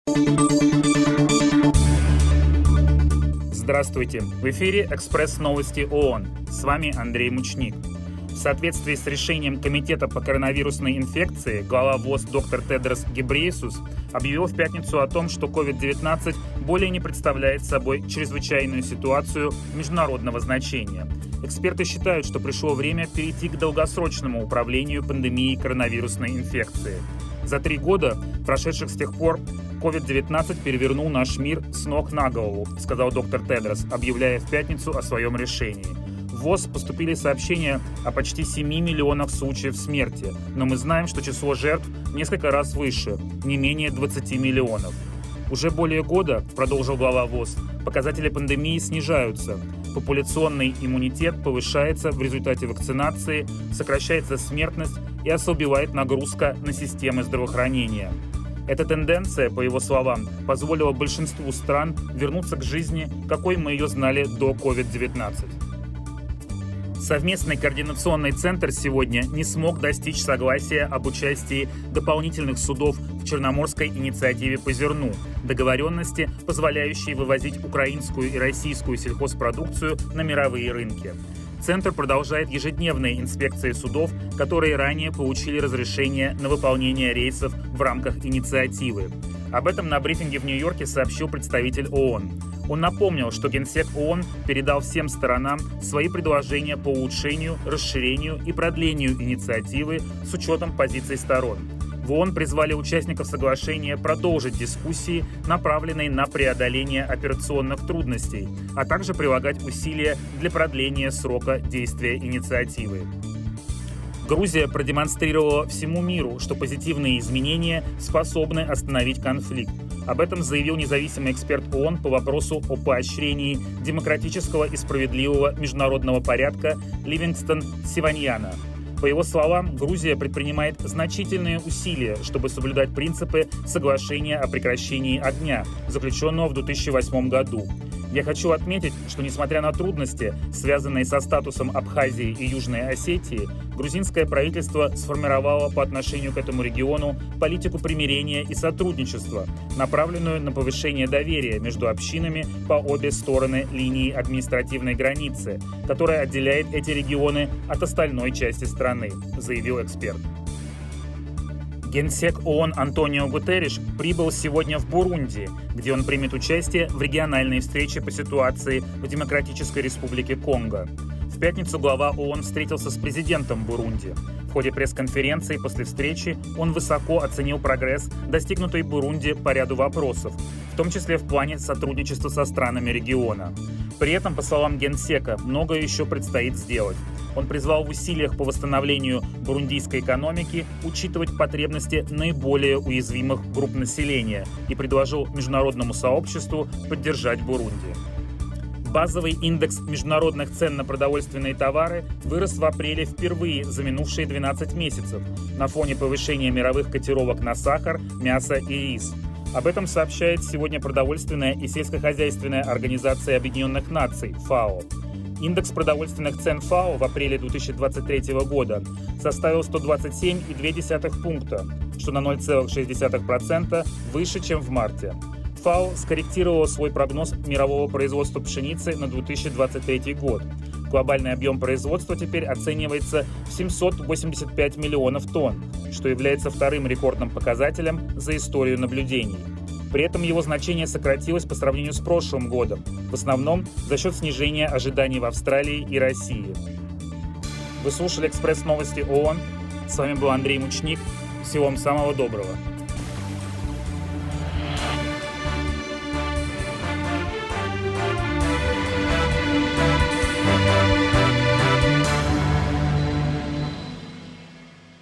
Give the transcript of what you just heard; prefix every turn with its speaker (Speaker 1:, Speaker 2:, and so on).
Speaker 1: Здравствуйте! В эфире «Экспресс-новости ООН». С вами Андрей Мучник. В соответствии с решением Комитета по коронавирусной инфекции, глава ВОЗ доктор Тедрос Гебрейесус объявил в пятницу о том, что COVID-19 более не представляет собой чрезвычайную ситуацию международного значения. Эксперты считают, что пришло время перейти к долгосрочному управлению пандемией коронавирусной инфекции. За 3 года, прошедших с тех пор, COVID-19 перевернул наш мир с ног на голову, сказал доктор Тедрос, объявляя в пятницу о своем решении. В ВОЗ поступили сообщения о почти 7 миллионах случаев смерти, но мы знаем, что число жертв в несколько раз выше, не менее 20 миллионов. Уже более года, продолжил глава ВОЗ, показатели пандемии снижаются. Популяционный иммунитет повышается в результате вакцинации, сокращается смертность и ослабевает нагрузка на системы здравоохранения. Эта тенденция, по его словам, позволила большинству стран вернуться к жизни, какой мы ее знали до COVID-19. Совместный координационный центр сегодня не смог достичь согласия об участии дополнительных судов в Черноморской инициативе по зерну, договоренности, позволяющей вывозить украинскую и российскую сельхозпродукцию на мировые рынки. Центр продолжает ежедневные инспекции судов, которые ранее получили разрешение на выполнение рейсов в рамках инициативы. Об этом на брифинге в Нью-Йорке сообщил представитель ООН. Он напомнил, что Генсек ООН передал всем сторонам свои предложения по улучшению, расширению и продлению инициативы с учетом позиций сторон. В ООН призвали участников соглашения продолжить дискуссии, направленные на преодоление операционных трудностей, а также прилагать усилия для продления срока действия инициативы. Грузия продемонстрировала всему миру, что позитивные изменения способны остановить конфликт. Об этом заявил независимый эксперт ООН по вопросу о поощрении демократического и справедливого международного порядка Ливингстон Сиваньяна. По его словам, Грузия предпринимает значительные усилия, чтобы соблюдать принципы соглашения о прекращении огня, заключенного в 2008 году. Я хочу отметить, что несмотря на трудности, связанные со статусом Абхазии и Южной Осетии, грузинское правительство сформировало по отношению к этому региону политику примирения и сотрудничества, направленную на повышение доверия между общинами по обе стороны линии административной границы, которая отделяет эти регионы от остальной части страны, заявил эксперт. Генсек ООН Антонио Гутерриш прибыл сегодня в Бурунди, где он примет участие в региональной встрече по ситуации в Демократической Республике Конго. В пятницу глава ООН встретился с президентом Бурунди. В ходе пресс-конференции после встречи он высоко оценил прогресс, достигнутый Бурунди по ряду вопросов, в том числе в плане сотрудничества со странами региона. При этом, по словам Генсека, многое еще предстоит сделать. Он призвал в усилиях по восстановлению бурундийской экономики учитывать потребности наиболее уязвимых групп населения и предложил международному сообществу поддержать Бурунди. Базовый индекс международных цен на продовольственные товары вырос в апреле впервые за минувшие 12 месяцев на фоне повышения мировых котировок на сахар, мясо и рис. Об этом сообщает сегодня Продовольственная и сельскохозяйственная организация Объединенных Наций ФАО. Индекс продовольственных цен ФАО в апреле 2023 года составил 127,2 пункта, что на 0,6% выше, чем в марте. ФАО скорректировала свой прогноз мирового производства пшеницы на 2023 год. Глобальный объем производства теперь оценивается в 785 миллионов тонн, что является вторым рекордным показателем за историю наблюдений. При этом его значение сократилось по сравнению с прошлым годом, в основном за счет снижения ожиданий в Австралии и России. Вы слушали «Экспресс-новости ООН». С вами был Андрей Мучник. Всего вам самого доброго.